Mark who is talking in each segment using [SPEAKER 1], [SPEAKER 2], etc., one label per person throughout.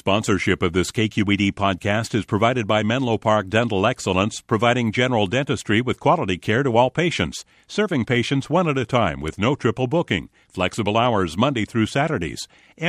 [SPEAKER 1] Sponsorship of this KQED podcast is provided by Menlo Park Dental Excellence, providing general dentistry with quality care to all patients, serving patients one at a time with no triple booking. Flexible hours Monday through Saturdays.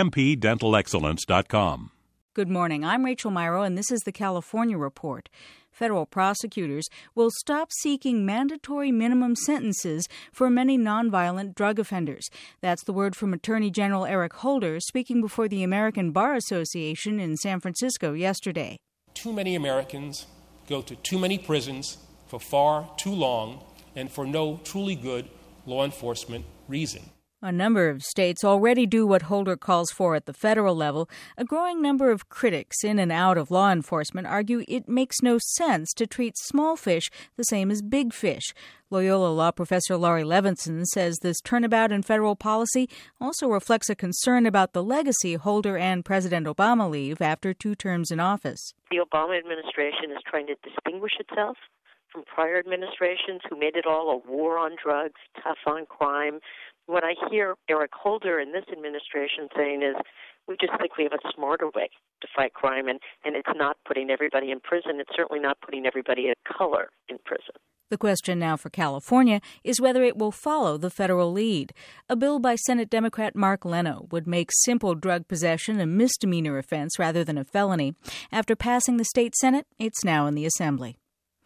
[SPEAKER 1] mpdentalexcellence.com.
[SPEAKER 2] Good morning. I'm Rachel Myro, and this is the California Report. Federal prosecutors will stop seeking mandatory minimum sentences for many nonviolent drug offenders. That's the word from Attorney General Eric Holder speaking before the American Bar Association in San Francisco yesterday.
[SPEAKER 3] Too many Americans go to too many prisons for far too long and for no truly good law enforcement reason.
[SPEAKER 2] A number of states already do what Holder calls for at the federal level. A growing number of critics in and out of law enforcement argue it makes no sense to treat small fish the same as big fish. Loyola law professor Laurie Levinson says this turnabout in federal policy also reflects a concern about the legacy Holder and President Obama leave after 2 terms in office.
[SPEAKER 4] The Obama administration is trying to distinguish itself from prior administrations who made it all a war on drugs, tough on crime. What I hear Eric Holder in this administration saying is, we just think we have a smarter way to fight crime, and it's not putting everybody in prison. It's certainly not putting everybody of color in prison.
[SPEAKER 2] The question now for California is whether it will follow the federal lead. A bill by Senate Democrat Mark Leno would make simple drug possession a misdemeanor offense rather than a felony. After passing the state Senate, it's now in the Assembly.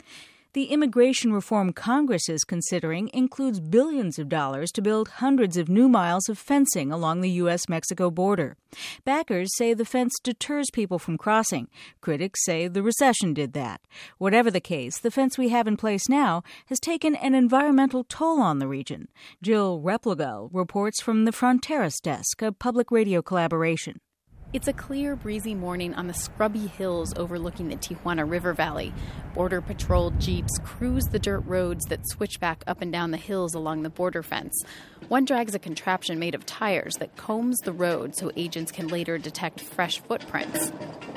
[SPEAKER 2] The immigration reform Congress is considering includes billions of dollars to build hundreds of new miles of fencing along the U.S.-Mexico border. Backers say the fence deters people from crossing. Critics say the recession did that. Whatever the case, the fence we have in place now has taken an environmental toll on the region. Jill Replogal reports from the Fronteras Desk, a public radio collaboration.
[SPEAKER 5] It's a clear, breezy morning on the scrubby hills overlooking the Tijuana River Valley. Border Patrol jeeps cruise the dirt roads that switch back up and down the hills along the border fence. One drags a contraption made of tires that combs the road so agents can later detect fresh footprints.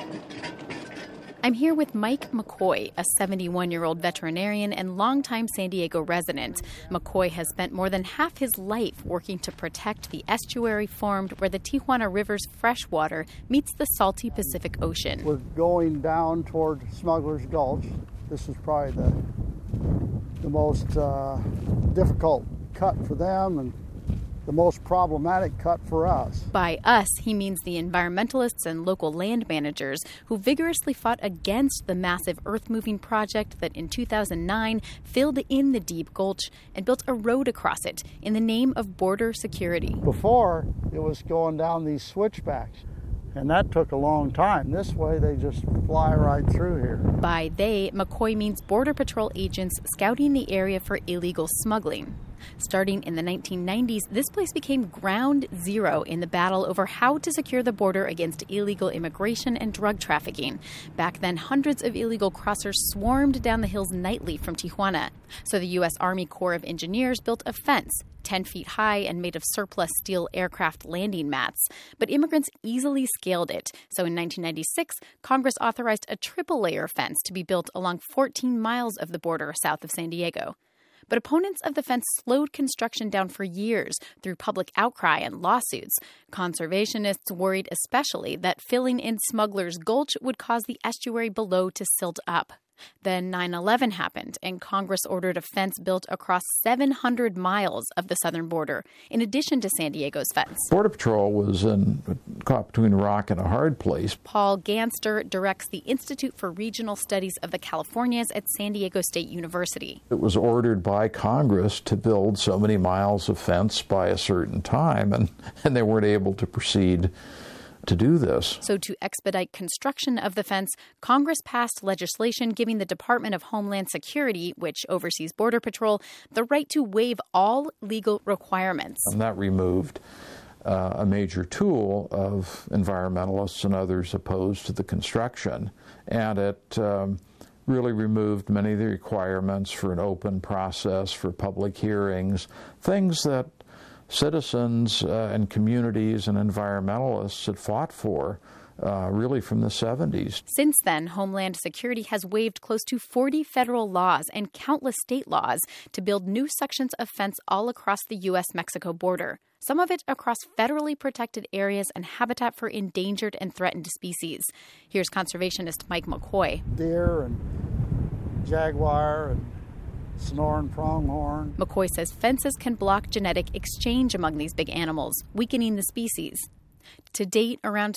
[SPEAKER 5] I'm here with Mike McCoy, a 71-year-old veterinarian and longtime San Diego resident. McCoy has spent more than half his life working to protect the estuary formed where the Tijuana River's fresh water meets the salty Pacific Ocean.
[SPEAKER 6] We're going down toward Smuggler's Gulch. This is probably the most difficult cut for them and the most problematic cut for us.
[SPEAKER 5] By us, he means the environmentalists and local land managers who vigorously fought against the massive earth-moving project that in 2009 filled in the deep gulch and built a road across it in the name of border security.
[SPEAKER 6] Before, it was going down these switchbacks, and that took a long time. This way, they just fly right through here.
[SPEAKER 5] By they, McCoy means Border Patrol agents scouting the area for illegal smuggling. Starting in the 1990s, this place became ground zero in the battle over how to secure the border against illegal immigration and drug trafficking. Back then, hundreds of illegal crossers swarmed down the hills nightly from Tijuana. So the U.S. Army Corps of Engineers built a fence 10 feet high and made of surplus steel aircraft landing mats. But immigrants easily scaled it. So in 1996, Congress authorized a triple-layer fence to be built along 14 miles of the border south of San Diego. But opponents of the fence slowed construction down for years through public outcry and lawsuits. Conservationists worried especially that filling in Smuggler's Gulch would cause the estuary below to silt up. Then 9/11 happened, and Congress ordered a fence built across 700 miles of the southern border, in addition to San Diego's fence.
[SPEAKER 7] Border Patrol was caught between a rock and a hard place.
[SPEAKER 5] Paul Ganster directs the Institute for Regional Studies of the Californias at San Diego State University.
[SPEAKER 7] It was ordered by Congress to build so many miles of fence by a certain time, and they weren't able to proceed to do this.
[SPEAKER 5] So to expedite construction of the fence, Congress passed legislation giving the Department of Homeland Security, which oversees Border Patrol, the right to waive all legal requirements.
[SPEAKER 7] And that removed a major tool of environmentalists and others opposed to the construction. And it really removed many of the requirements for an open process, for public hearings, things that citizens and communities and environmentalists had fought for really from the 70s.
[SPEAKER 5] Since then, Homeland Security has waived close to 40 federal laws and countless state laws to build new sections of fence all across the U.S.-Mexico border. some of it across federally protected areas and habitat for endangered and threatened species. Here's conservationist Mike McCoy.
[SPEAKER 6] Deer and jaguar and Sonoran pronghorn.
[SPEAKER 5] McCoy says fences can block genetic exchange among these big animals, weakening the species. To date, around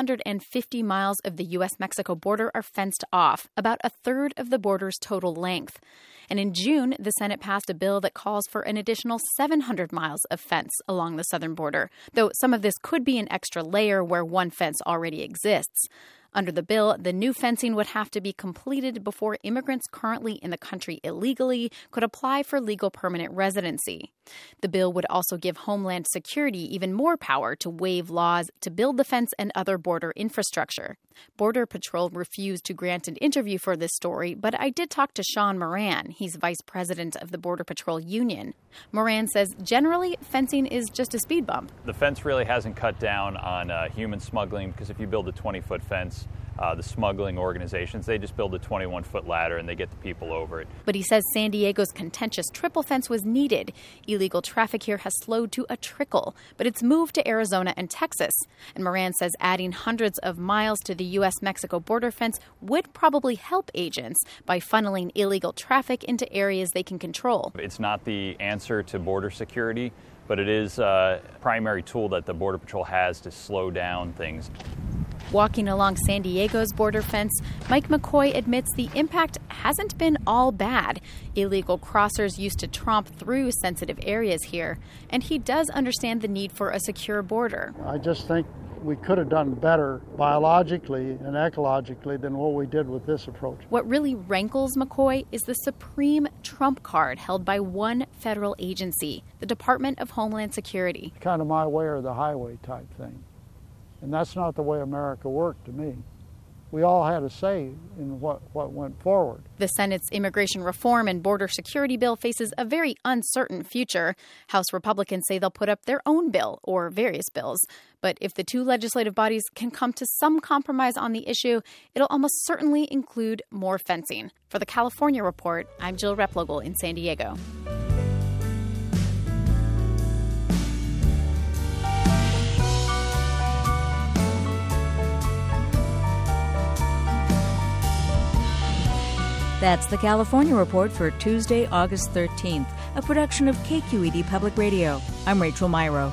[SPEAKER 5] 650 miles of the U.S.-Mexico border are fenced off, about a third of the border's total length. And in June, the Senate passed a bill that calls for an additional 700 miles of fence along the southern border, though some of this could be an extra layer where one fence already exists. Under the bill, the new fencing would have to be completed before immigrants currently in the country illegally could apply for legal permanent residency. The bill would also give Homeland Security even more power to waive laws to build the fence and other border infrastructure. Border Patrol refused to grant an interview for this story, but I did talk to Sean Moran. He's vice president of the Border Patrol Union. Moran says generally fencing is just a speed bump.
[SPEAKER 8] The fence really hasn't cut down on human smuggling, because if you build a 20-foot fence, the smuggling organizations, they just build a 21-foot ladder and they get the people over it.
[SPEAKER 5] But he says San Diego's contentious triple fence was needed. Illegal traffic here has slowed to a trickle, but it's moved to Arizona and Texas. And Moran says adding hundreds of miles to the U.S.-Mexico border fence would probably help agents by funneling illegal traffic into areas they can control.
[SPEAKER 8] It's not the answer to border security, but it is a primary tool that the Border Patrol has to slow down things.
[SPEAKER 5] Walking along San Diego's border fence, Mike McCoy admits the impact hasn't been all bad. Illegal crossers used to tromp through sensitive areas here, and he does understand the need for a secure border.
[SPEAKER 6] I just think we could have done better biologically and ecologically than what we did with this approach.
[SPEAKER 5] What really rankles McCoy is the supreme trump card held by one federal agency, the Department of Homeland Security.
[SPEAKER 6] Kind of my way or the highway type thing. And that's not the way America worked to me. We all had a say in what went forward.
[SPEAKER 5] The Senate's immigration reform and border security bill faces a very uncertain future. House Republicans say they'll put up their own bill or various bills. But if the two legislative bodies can come to some compromise on the issue, it'll almost certainly include more fencing. For the California Report, I'm Jill Replogle in San Diego.
[SPEAKER 2] That's the California Report for Tuesday, August 13th, a production of KQED Public Radio. I'm Rachel Myrow.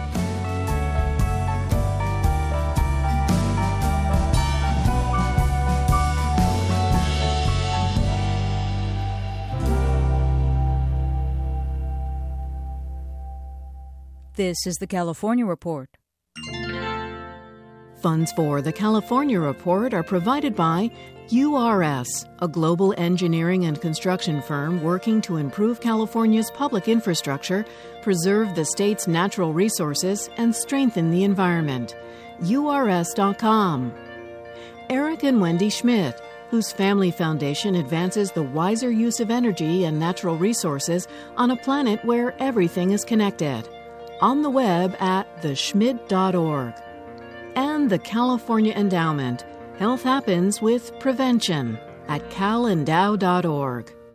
[SPEAKER 2] This is the California Report.
[SPEAKER 9] Funds for the California Report are provided by URS, a global engineering and construction firm working to improve California's public infrastructure, preserve the state's natural resources, and strengthen the environment. URS.com. Eric and Wendy Schmidt, whose family foundation advances the wiser use of energy and natural resources on a planet where everything is connected. On the web at theschmidt.org. And the California Endowment. Health happens with prevention at calendow.org.